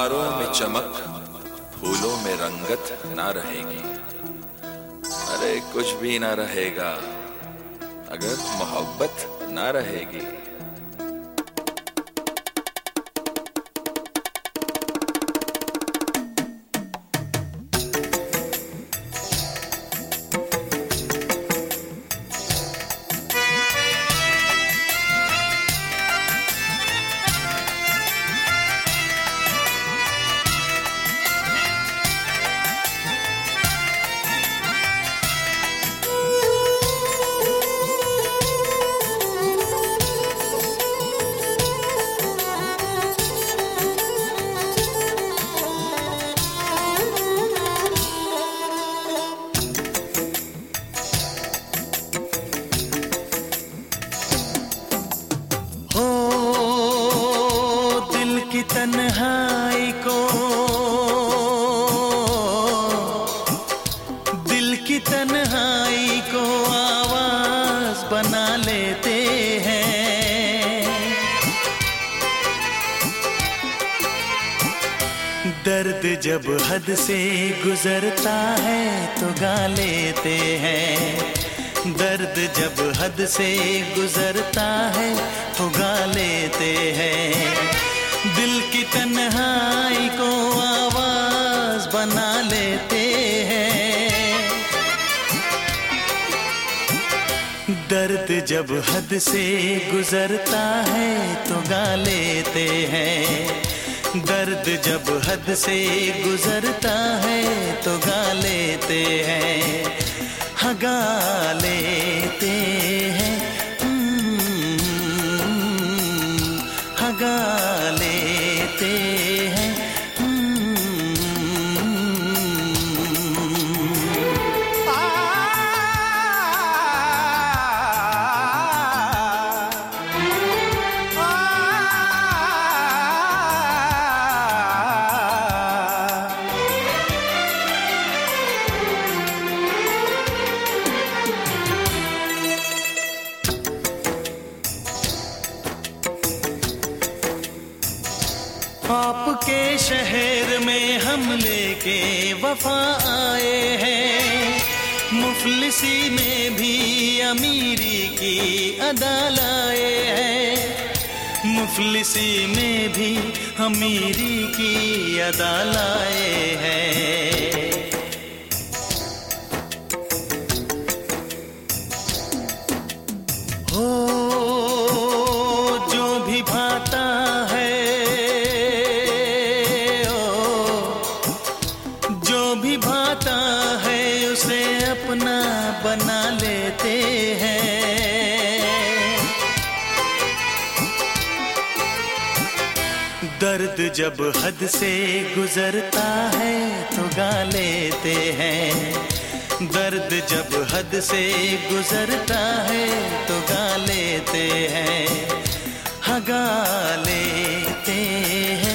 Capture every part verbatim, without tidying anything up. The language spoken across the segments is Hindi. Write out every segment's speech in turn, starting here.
सितारों में चमक, फूलों में रंगत ना रहेगी। अरे कुछ भी ना रहेगा अगर मोहब्बत ना रहेगी। तन्हाई को, दिल की तन्हाई को आवाज बना लेते हैं। दर्द जब हद से गुजरता है तो गा लेते हैं। दर्द जब हद से गुजरता है तो गा लेते हैं। दिल की तन्हाई को आवाज बना लेते हैं। दर्द जब हद से गुजरता है तो गा लेते हैं। दर्द जब हद से गुजरता है तो गा लेते हैं। हाँ गा लेते हैं, हाँ गा लेते हैं। आपके शहर में हम लेके वफा आए हैं। मुफलिसी में भी अमीरी की अदा लाए हैं। मुफलिसी में भी अमीरी की अदा लाए हैं। हो जो भी भाता है, भाता है उसे अपना बना लेते हैं। दर्द जब हद से गुजरता है तो गा लेते हैं। दर्द जब हद से गुजरता है तो गा लेते हैं। हाँ गा लेते हैं,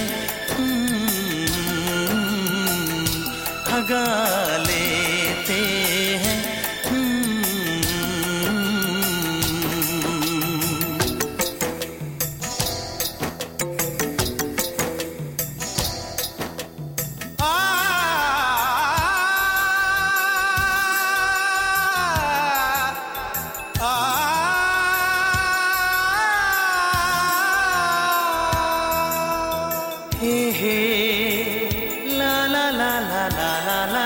गा लेते हैं। हे हे ला ला ला ला ला ला ला।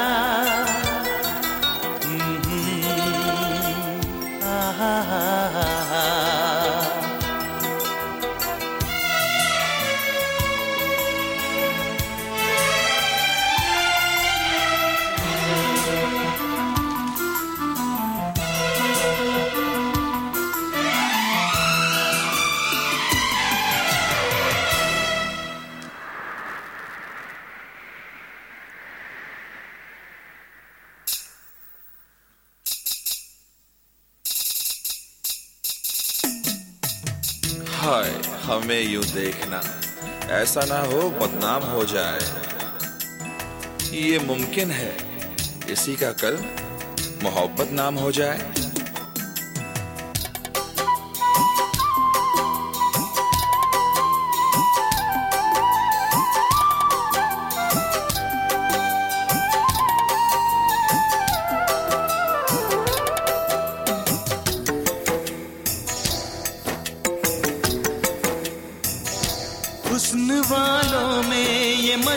हाय हमें यूं देखना, ऐसा ना हो बदनाम हो जाए। ये मुमकिन है इसी का कल मोहब्बत नाम हो जाए।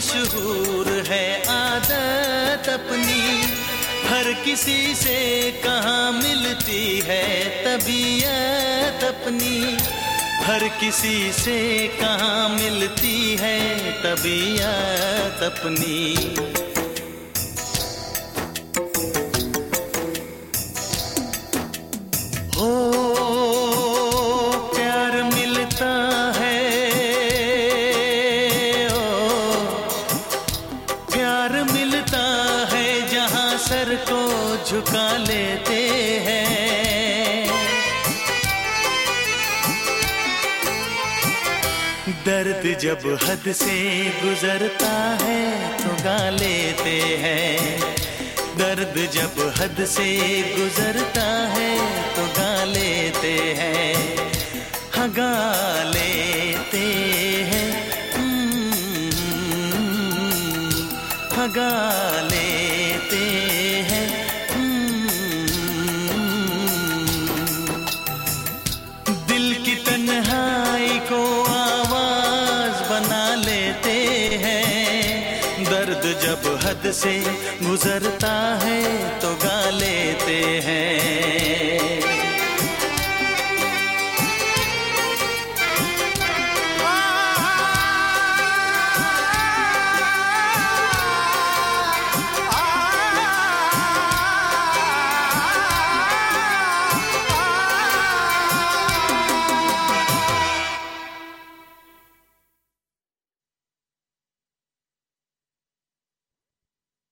मशहूर है आदत अपनी, हर किसी से कहाँ मिलती है तबीयत अपनी, हर किसी से कहाँ मिलती है तबीयत अपनी। हो प्यार मिलता है, ओ प्यार मिलता है जहाँ सर को झुका लेते हैं। दर्द जब हद से गुजरता है तो गा लेते हैं, दर्द जब हद से गुजरता है तो गा लेते हैं, हाँ गा लेते हैं, हाँ गा लेते हैं। दिल की तन्हाई को आवाज बना लेते हैं, दर्द जब हद से गुजरता है तो गा लेते हैं।